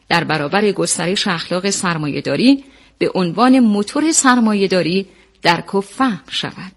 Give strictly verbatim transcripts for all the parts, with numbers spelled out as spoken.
در برابر گسترش اخلاق سرمایه‌داری به عنوان موتور سرمایه‌داری درک و فهم شود.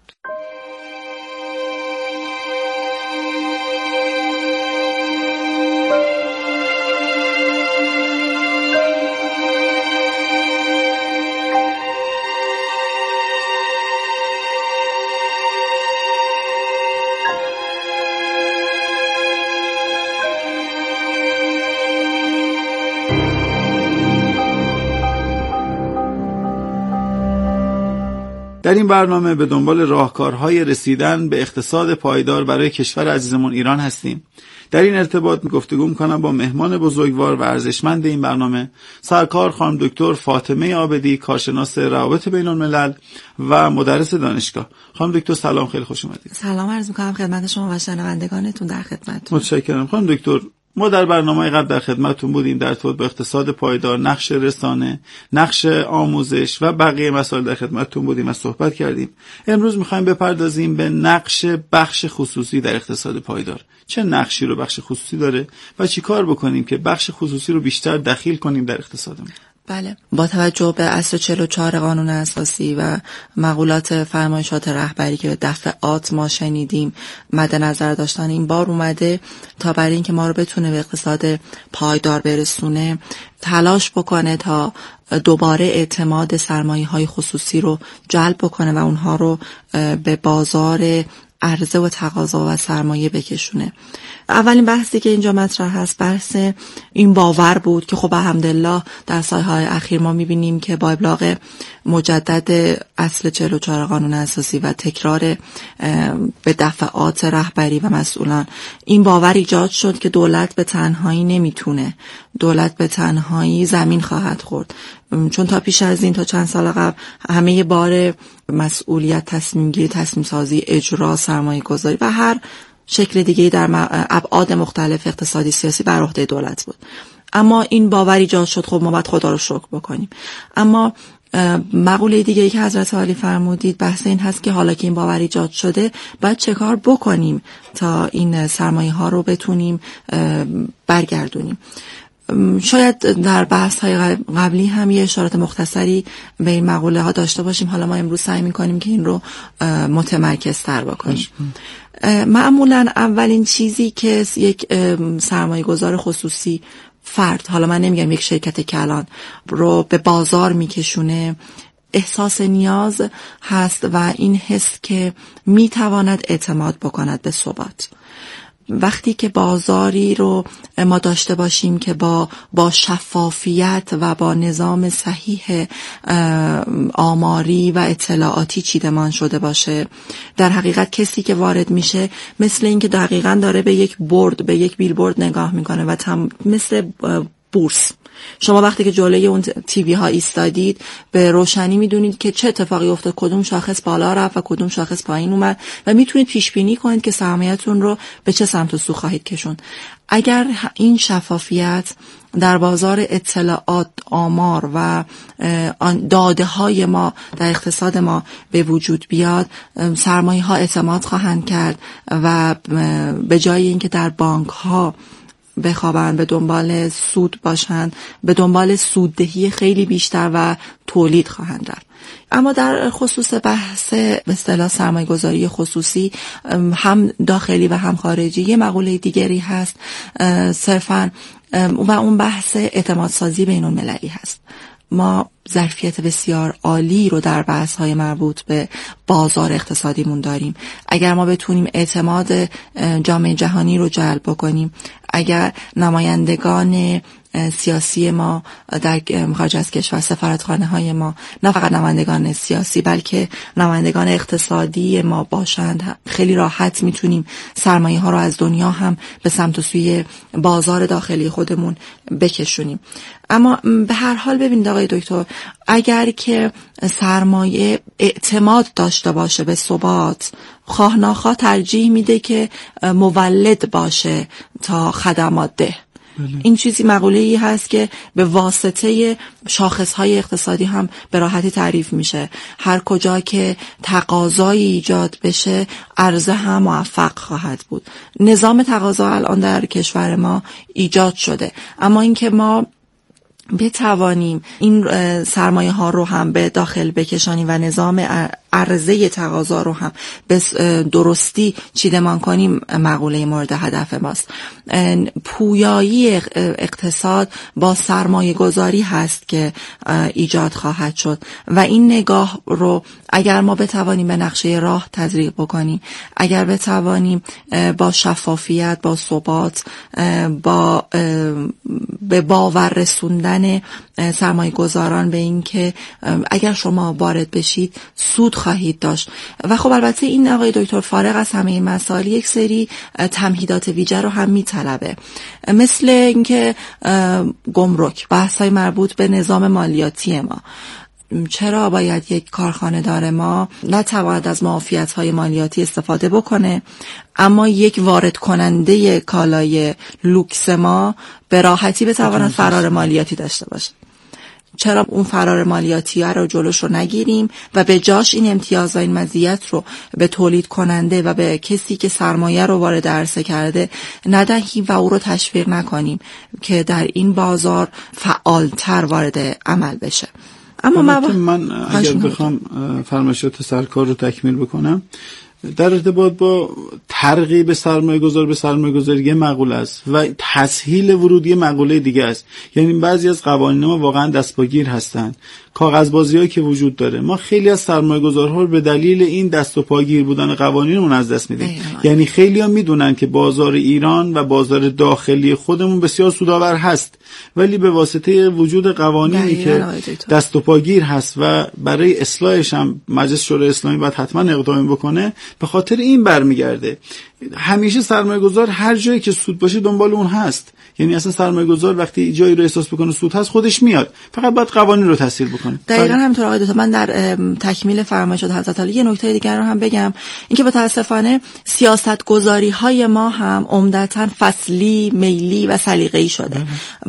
در این برنامه به دنبال راهکارهای رسیدن به اقتصاد پایدار برای کشور عزیزمون ایران هستیم. در این ارتباط گفتگو می‌کنم با مهمان بزرگوار و ارزشمند این برنامه، سرکار خانم دکتر فاطمه عابدی، کارشناس روابط بین‌الملل و مدرس دانشگاه. خانم دکتر سلام، خیلی خوش اومدید. سلام عرض می‌کنم خدمت شما و شنوندگانتون، در خدمتتون. متشکرم. خانم دکتر، ما در برنامه قبل در خدمتتون بودیم در ارتباط با اقتصاد پایدار، نقش رسانه، نقش آموزش و بقیه مسائل در خدمتتون بودیم و صحبت کردیم. امروز می‌خوایم بپردازیم به نقش بخش خصوصی در اقتصاد پایدار. چه نقشی رو بخش خصوصی داره و چی کار بکنیم که بخش خصوصی رو بیشتر دخیل کنیم در اقتصادمون؟ بله، با توجه به اصل چهل و چهار قانون اساسی و مقولات فرمایشات رهبری که به دفعات ما شنیدیم، مد نظر داشتن این بار اومده تا برای اینکه ما رو بتونه به اقتصاد پایدار برسونه تلاش بکنه تا دوباره اعتماد سرمایه‌های خصوصی رو جلب بکنه و اونها رو به بازار عرضه و تقاضا و سرمایه بکشونه. اولین بحثی که اینجا مطرح هست بحث این باور بود که خب الحمدلله در سالهای اخیر ما میبینیم که با ابلاغ مجدد اصل چهل و چهار قانون اساسی و تکرار به دفعات رهبری و مسئولان این باور ایجاد شد که دولت به تنهایی نمیتونه، دولت به تنهایی زمین خواهد خورد. چون تا پیش از این، تا چند سال قبل، همه بار مسئولیت، تصمیم گیری، تصمیم سازی، اجرا، سرمایه گذاری و هر شکل دیگه در ابعاد مختلف اقتصادی سیاسی بر عهده دولت بود. اما این باور ایجاد شد، خب ما باید خدا رو شکر بکنیم. اما مقوله دیگه ای که حضرت عالی فرمودید بحث این هست که حالا که این باور ایجاد شده باید چه کار بکنیم تا این سرمایه ها رو بتونیم برگردونیم. شاید در بحث های قبلی هم یه اشارات مختصری به این مقوله ها داشته باشیم. حالا ما امروز سعی می‌کنیم که این رو متمرکز تر بکنیم. معمولا اولین چیزی که یک سرمایه گذار خصوصی فرد، حالا من نمیگم یک شرکت کلان، رو به بازار میکشونه احساس نیاز هست و این حس که میتواند اعتماد بکند به ثبات. وقتی که بازاری رو ما داشته باشیم که با با شفافیت و با نظام صحیح آماری و اطلاعاتی چیدمان شده باشه، در حقیقت کسی که وارد میشه مثل این که دقیقاً داره به یک بورد، به یک بیلبورد نگاه میکنه و تم مثل بورس. شما وقتی که جلوی اون تیوی ها ایستادید به روشنی میدونید که چه اتفاقی افتاد، کدوم شاخص بالا رفت و کدوم شاخص پایین اومد و میتونید پیش بینی کنید که سرمایه‌تون رو به چه سمت و سو خواهید کشوند. اگر این شفافیت در بازار اطلاعات، آمار و داده های ما در اقتصاد ما به وجود بیاد، سرمایه ها اعتماد خواهند کرد و به جای اینکه در بانک ها بخوابن به دنبال سود باشند، به دنبال سوددهی خیلی بیشتر و تولید خواهند رفت. اما در خصوص بحث به اصطلاح سرمایه‌گذاری خصوصی، هم داخلی و هم خارجی، یه مقوله دیگری هست صرفاً و اون بحث اعتماد سازی بین المللی هست. ما ظرفیت بسیار عالی رو در بحث‌های مربوط به بازار اقتصادیمون داریم. اگر ما بتونیم اعتماد جامعه جهانی رو جلب بکنیم، اگر نمایندگان سیاسی ما در خارج از کشور، سفارتخانه های ما نه فقط نمایندگان سیاسی بلکه نمایندگان اقتصادی ما باشند، خیلی راحت میتونیم سرمایه ها رو از دنیا هم به سمت و سوی بازار داخلی خودمون بکشونیم. اما به هر حال ببینید آقای دکتر، اگر که سرمایه اعتماد داشته باشه به ثبات، خواه ناخواه ترجیح میده که مولد باشه تا خدمات ده. این چیزی مقوله‌ای هست که به واسطه شاخص‌های اقتصادی هم به راحتی تعریف میشه. هر کجا که تقاضایی ایجاد بشه، عرضه هم موفق خواهد بود. نظام تقاضا الان در کشور ما ایجاد شده، اما اینکه ما بتوانیم این سرمایه ها رو هم به داخل بکشانیم و نظام عرضه تقاضا رو هم به درستی چیدمان کنیم، مقوله مورد هدف ماست. پویایی اقتصاد با سرمایه گذاری هست که ایجاد خواهد شد و این نگاه رو اگر ما بتوانیم به نقشه راه تزریق بکنیم، اگر بتوانیم با شفافیت، با ثبات، با به باور رسوندن سرمایه گذاران به این که اگر شما وارد بشید سود خواهید داشت. و خب البته این آقای دکتر فارغ از همه این مسائل یک سری تمهیدات ویژه رو هم میطلبه، مثل اینکه گمرک، بحث‌های مربوط به نظام مالیاتی ما. چرا باید یک کارخانه دار ما نتواند از معافیت‌های مالیاتی استفاده بکنه، اما یک وارد کننده کالای لوکس ما به راحتی بتواند فرار مالیاتی داشته باشه؟ چرا اون فرار مالیاتی رو جلوش رو نگیریم و به جاش این امتیاز و این مزیت رو به تولید کننده و به کسی که سرمایه رو وارد عرصه کرده ندهیم و او رو تشویق نکنیم که در این بازار فعالتر وارد عمل بشه. اما من, من اگر بخوام فرمایشات سرکار رو تکمیل بکنم، در ارتباط با ترغیب سرمایه گذار به سرمایه گذاری یه مقوله است و تسهیل ورود یه مقوله دیگه است. یعنی بعضی از قوانین ما واقعا دستپاگیر هستن، کاغذبازی‌هایی که وجود داره. ما خیلی از سرمایه گذارها رو به دلیل این دست و پاگیر بودن قوانینمون از دست میدیم. یعنی خیلی‌ها میدونن که بازار ایران و بازار داخلی خودمون بسیار سودآور هست، ولی به واسطه وجود قوانینی که دست و پاگیر هست و برای اصلاحش هم مجلس شورای اسلامی باید حتما اقدام بکنه، به خاطر این برمیگرده. همیشه سرمایه گذار هر جایی که سود باشه دنبال اون هست. یعنی اصلا سرمایه گذار وقتی جایی رو احساس بکنه سود هست خودش میاد، فقط باید قوانین رو تسهیل بکنه. دقیقاً همینطور آقای دکتر. من در تکمیل فرمایشات حضرت عالی یه نکته دیگر رو هم بگم، اینکه متاسفانه سیاست گذاری های ما هم عمدتاً فصلی، میلی و سلیقه‌ای شده.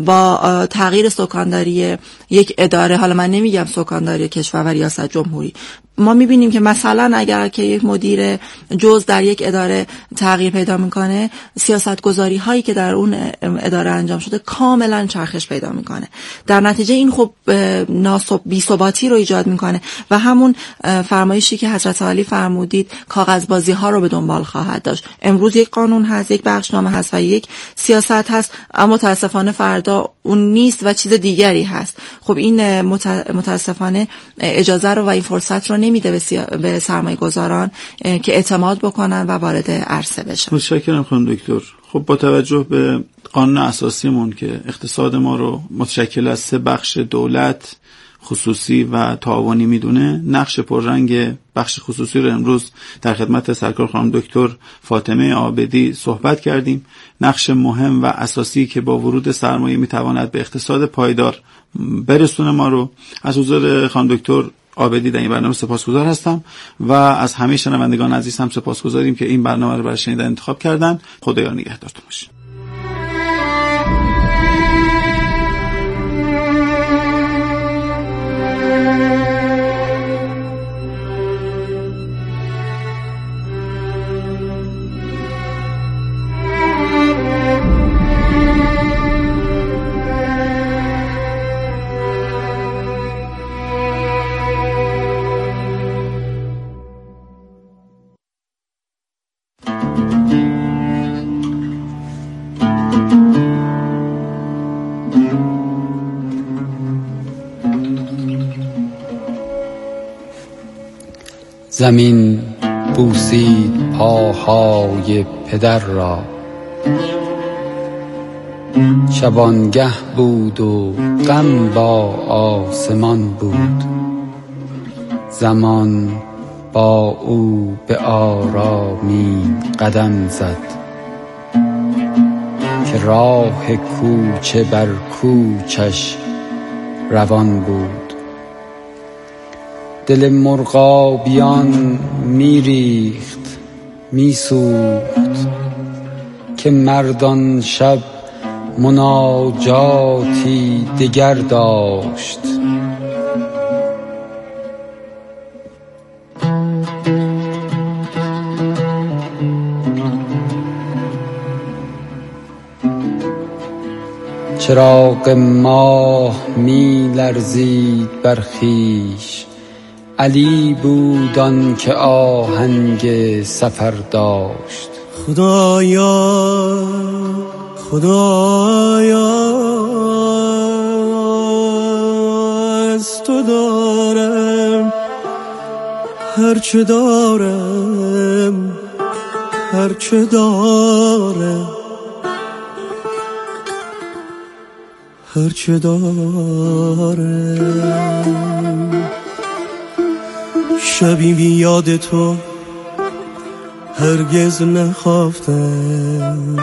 با تغییر سکانداری یک اداره، حالا من نمیگم سکانداری کشور و ریاست جمهوری، ما میبینیم که مثلا اگر که یک مدیر جز در یک اداره تغییر پیدا میکنه، سیاست گذاری هایی که در اون اداره انجام شده کاملا چرخش پیدا میکنه. در نتیجه این خب ناسب بی‌ثباتی رو ایجاد میکنه و همون فرمایشی که حضرت عالی فرمودید کاغذبازی ها رو به دنبال خواهد داشت. امروز یک قانون هست، یک بخشنامه هست و یک سیاست هست، اما متاسفانه فردا اون نیست و چیز دیگری هست. خب این متاسفانه اجازه رو و این فرصت رو نمیده به, سیا... به سرمایه گذاران که اعتماد بکنن و وارد عرصه بشن. متشکرم خانم دکتر. خب با توجه به قانون اساسیمون که اقتصاد ما رو متشکل از سه بخش دولت، خصوصی و تعاونی میدونه، نقش پررنگ بخش خصوصی رو امروز در خدمت سرکار خانم دکتر فاطمه عابدی صحبت کردیم. نقش مهم و اساسی که با ورود سرمایه میتواند به اقتصاد پایدار برسونه ما رو از حضور خانم دکتر عابدی در این برنامه سپاسگزار هستم و از همه شنوندگان عزیز هم سپاسگزاریم که این برنامه رو برای شنیدن انتخاب کردن. خدایا نگهدارتون باشه. زمین بوسید پاهای پدر را، شبانگه بود و غم با آسمان بود. زمان با او به آرامی قدم زد که راه کوچه بر کوچش روان بود. دل مرغابیان میریخت میسوخت که مردان شب مناجاتی دگر داشت. چراغ ماه می لرزید بر خویش. علی بود آن که آهنگ سفر داشت. خدایا خدایا از تو دارم هرچه دارم، هرچه دارم، هرچه دارم. شبی بی یاد تو هرگز نخفتم،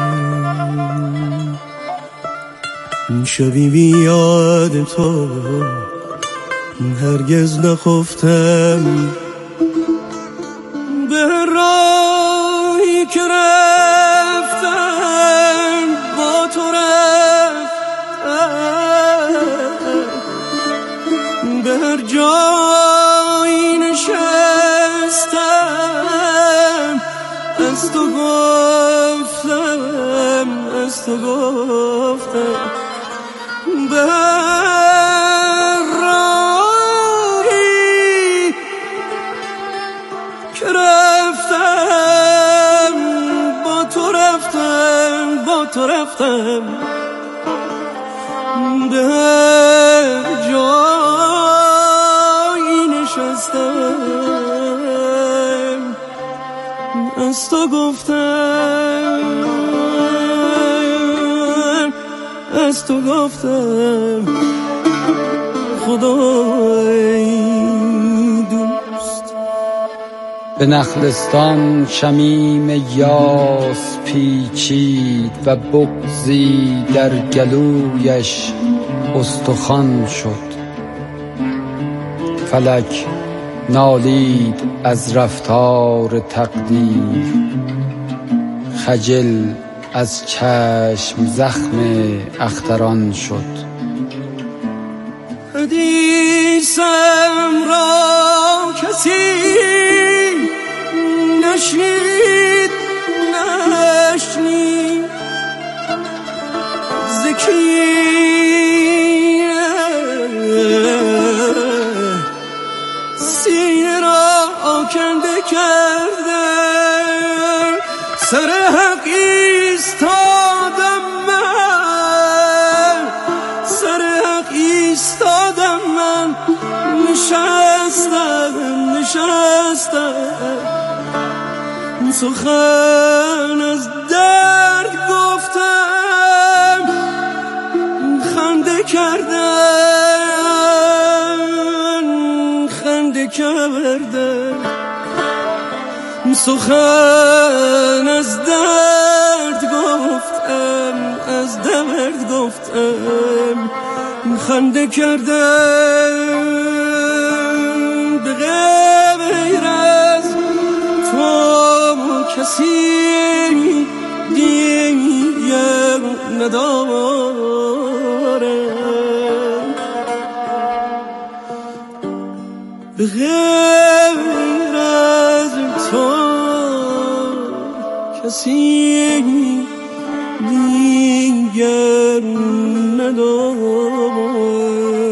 شبی بی یاد تو هرگز نخفتم. به راهی که رفتم با تو رفتم، به هر جایی نشستم از تو گفتم، از تو گفتم. به راهی که رفتم با تو رفتم، با تو رفتم. به هر جایی نشستم از تو گفتم، از تو گفتم. خدای دوست. به نخلستان شمیم یاس پیچید و بغضی در گلویش استخوان شد. فلک نالید از رفتار تقدیر، خجل از چشم زخم اختران شد. حدیثم را کسی نشنید نشنید، زکیه سینه را آکنده کرده. سر حق ایستادم من، سر حق ایستادم من، نشستم نشستم. سخن از درد گفتم، خنده کردم، خنده کردم. سخن از درد گفتم، از درد گفتم، خنده کردم. به غیر از تو کسی دیگر ندارم، به غیر از تو کسی دیگر ندارم.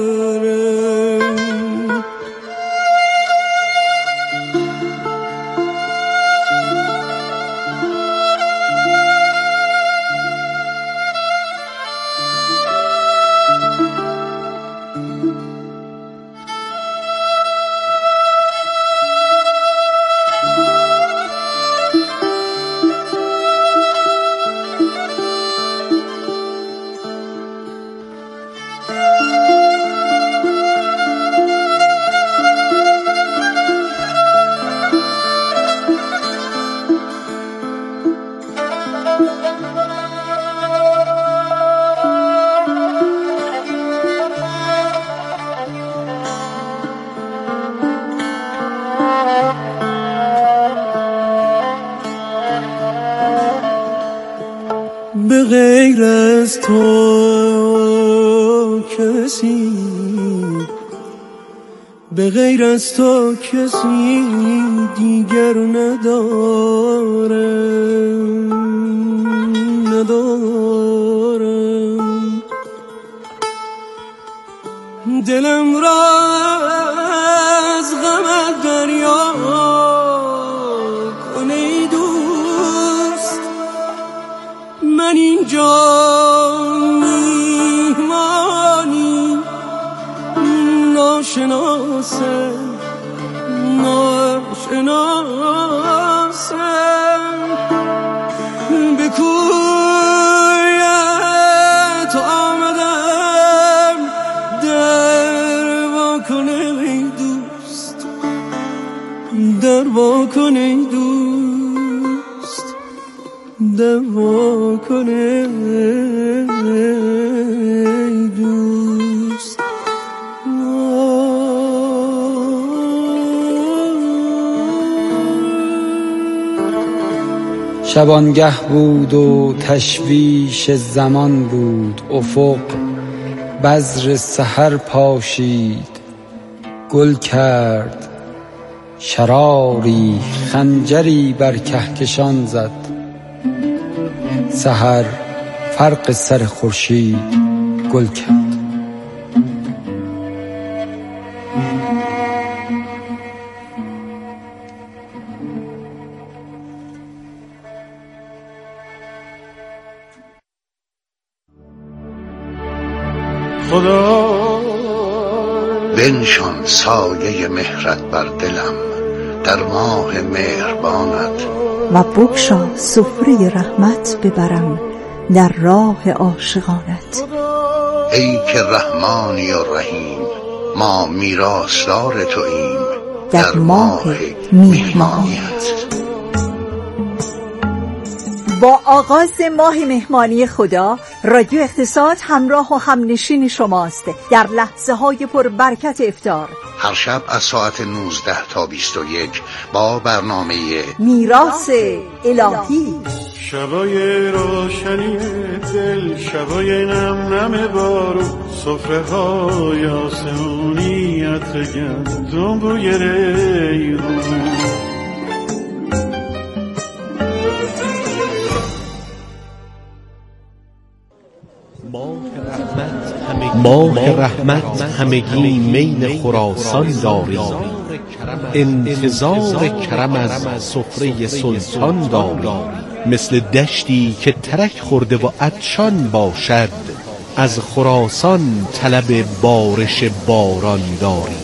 به غیر از تو کسی، به غیر از تو کسی دیگر ندارم، ندارم. دلم را از غمت دریا کن ای دوست. من اینجا میهمانی ناشناسم ناشناسم به کویت آمدم در وا کن ای دوست در وا کن ای دوست در وا کن ای دوست. شبانگه بود و تشویش زمان بود، افق بذر سحر پاشید گل کرد، شراری خنجری بر کهکشان زد، سحر فرق سر خورشید گل کرد. خدا بنشان سایه مهرت بر دلم در ماه مهربانت و بگشا سفره رحمت ببرم در راه عاشقانت. ای که رحمانی و رحیم، ما میراثدار توییم در ماه میهمانیت. با آغاز ماه مهمانی خدا، رادیو اقتصاد همراه و همنشین شماست در لحظه های پر برکت افطار. هر شب از ساعت نوزده تا بیست و یک با برنامه میراث الهی. شبای روشنی دل، شبای نم نم بارو، سفره های آسمونی، عطر گندم بوی ریحون. ماه رحمت همگی میل خراسان داریم، انتظار کرم از سفره سلطان داریم. مثل دشتی که ترک خورده و عطشان باشد، از خراسان طلب بارش باران داریم.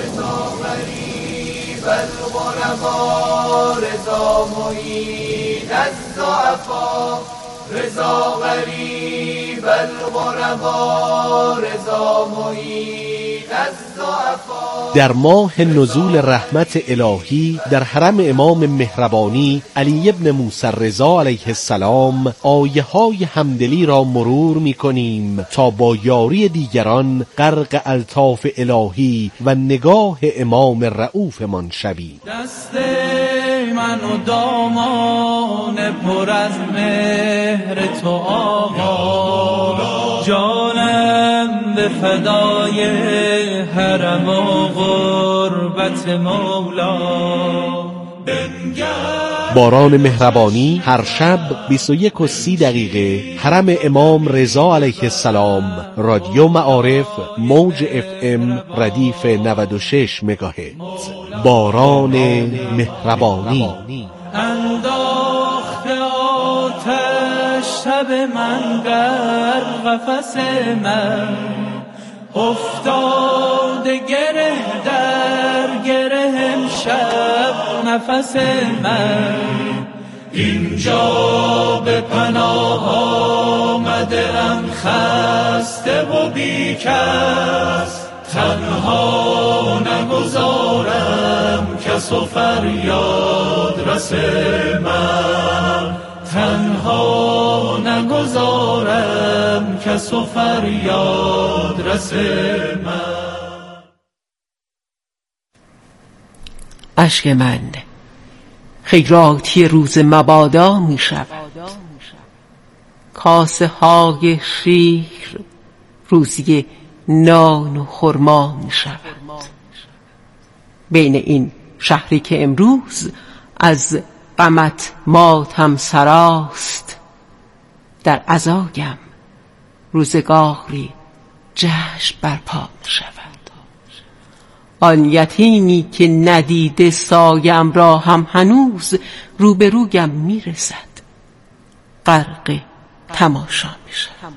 رضا غریب الغربا، رضا معین الضعفا. در ماه نزول رحمت الهی در حرم امام مهربانی علی ابن موسی رضا علیه السلام آیه های همدلی را مرور می کنیم تا با یاری دیگران غرق الطاف الهی و نگاه امام رؤوف من شویم. دست من و دامان پر از مهر تو آقا، جانم به فدای حرم و غربت مولا. باران مهربانی هر شب بیست و یک و سی دقیقه حرم امام رضا علیه السلام، رادیو معارف، موج اف ام ردیف نود و شش مگاهرتز. باران مهربانی. انداخته آتش شب من در قفس من، افتاده گره در گره امشب نفس من. اینجا به پناه آمده ام خسته و بیکس، تنها نگذارم کس و فریاد رس من، تنها نگذارم کس و فریاد رس من. اشک من خیراتی روز مبادا می شود، کاسه های شیر روزی نان و خرما می شود. بین این شهری که امروز از غمت ماتم سراست، در عزایم روزگاری جشن برپا شود. آن یتیمی که ندیده سایم را هم هنوز روبرویم میرسد، غرق تماشا میشد.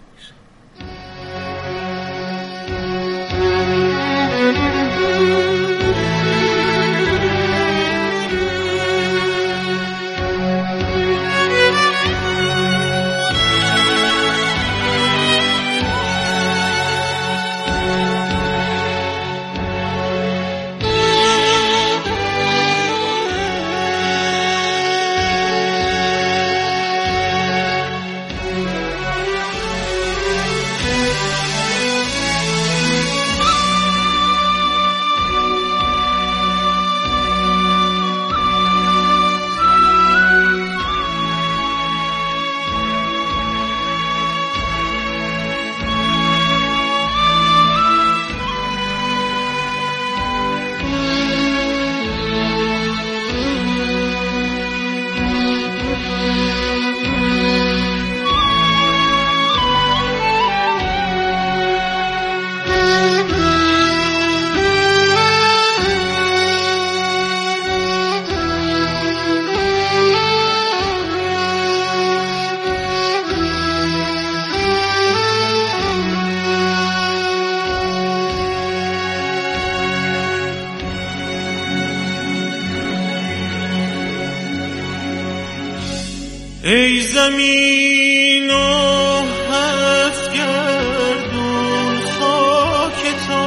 ای زمین و هفت گردون خاک تو،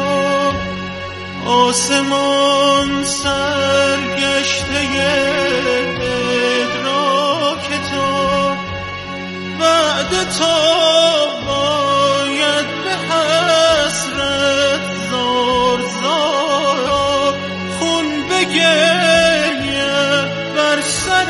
آسمان سرگشته ادراک تو، بعد تو باید به حسرت زار زار خون بگریم بر سر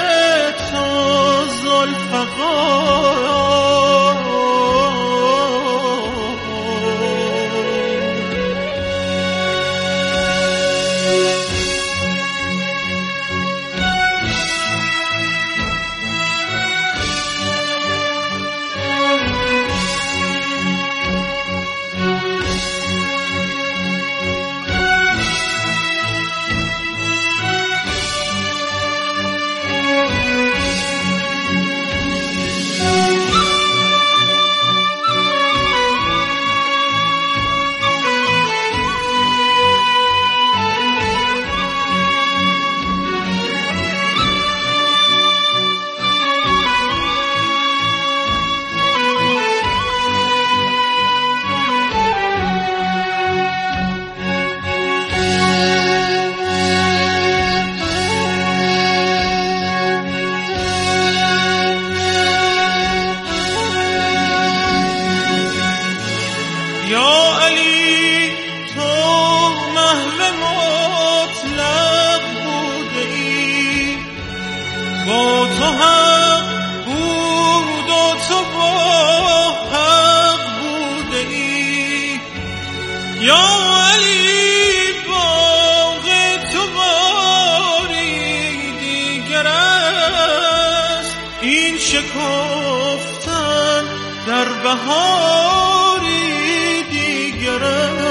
شکفتن در بهاری دیگرم.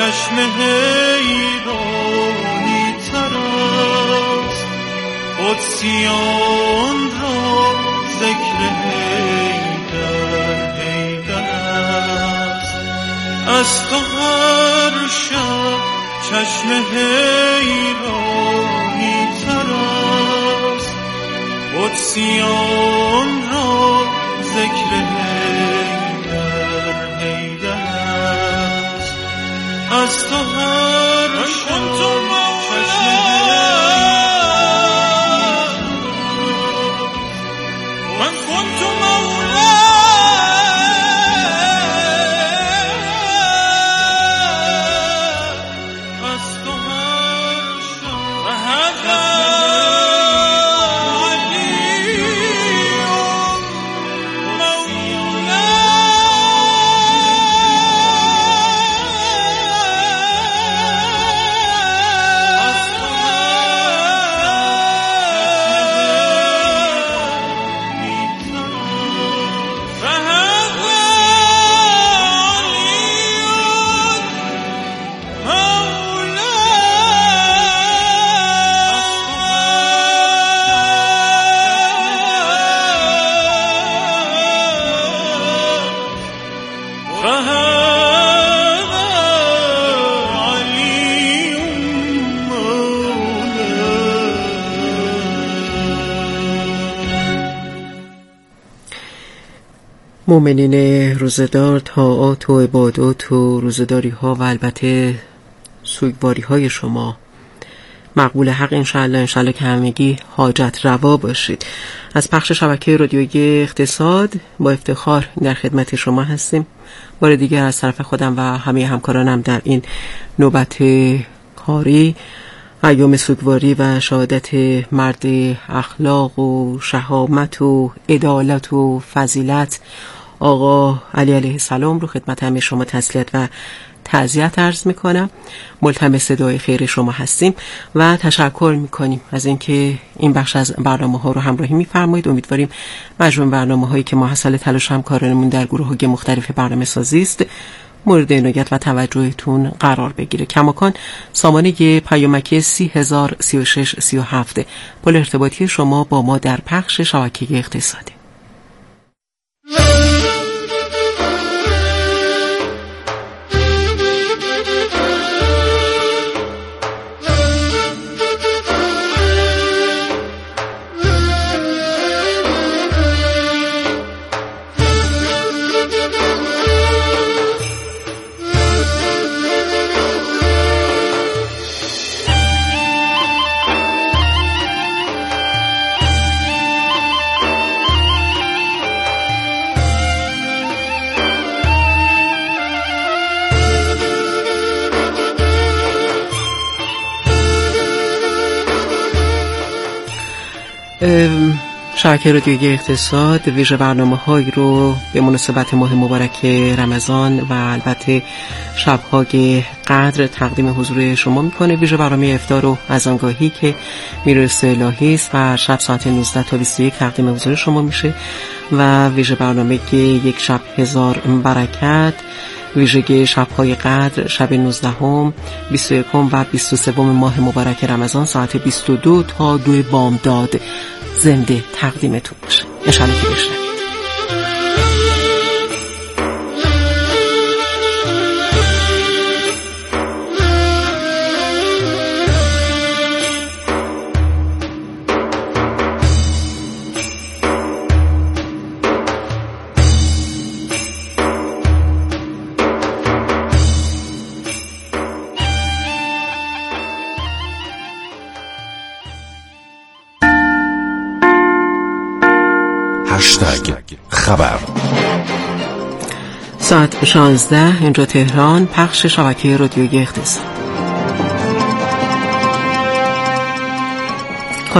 چشم حیرانی تر است قدسیان را ذکر حیدر حیدر است از تو هر شب چشم حیرانی تر است قدسیان را ذکر حیدر حیدر است از تو هر شب چشم من كنت مولا از تو هر شب و هذا مؤمنین روزدار، طاعات و عبادات و روزداری ها و البته سوگواری های شما مقبول حق انشاءالله. انشاءالله که همگی حاجت روا باشید. از پخش شبکه رادیویی اقتصاد با افتخار در خدمت شما هستیم. بار دیگر از طرف خودم و همه همکارانم در این نوبت کاری ایام سوگواری و شهادت مرد اخلاق و شهامت و عدالت و فضیلت آقا علی علیه السلام رو خدمت همه شما تسلیت و تعزیت عرض میکنم. ملتمس دعای خیر شما هستیم و تشکر میکنیم از اینکه این بخش از برنامه ها رو همراهی میفرمایید. امیدواریم مجموع برنامه هایی که ما حاصل تلاش همکارانمون در گروه های مختلف برنامه سازی است مورد عنایت و توجهتون قرار بگیره. کماکان سامانه پیامکی سی هزار سی و شش سی و هفت پل ارتباطی شما با ما در پخش شبکه اقتصادی. شبکه رادیویی اقتصاد ویژه برنامه‌هایی رو به مناسبت ماه مبارک رمضان و البته شب‌های قدر تقدیم حضور شما میکنه. ویژه برنامه افطار و اذانگاهی که میراث الهی است و شب ساعت نوزده تا بیست و یک تقدیم حضور شما میشه و ویژه برنامه که یک شب هزار برکت، ویژگی شب‌های قدر شب نوزدهم، بیست و یکم و بیست و سوم ماه مبارک رمضان ساعت بیست و دو تا دو بامداد زنده تقدیمتون باشه. انشاءالله که بشنوید. خبر ساعت شانزده اینجا تهران، پخش شبکه رادیویی اقتصاد.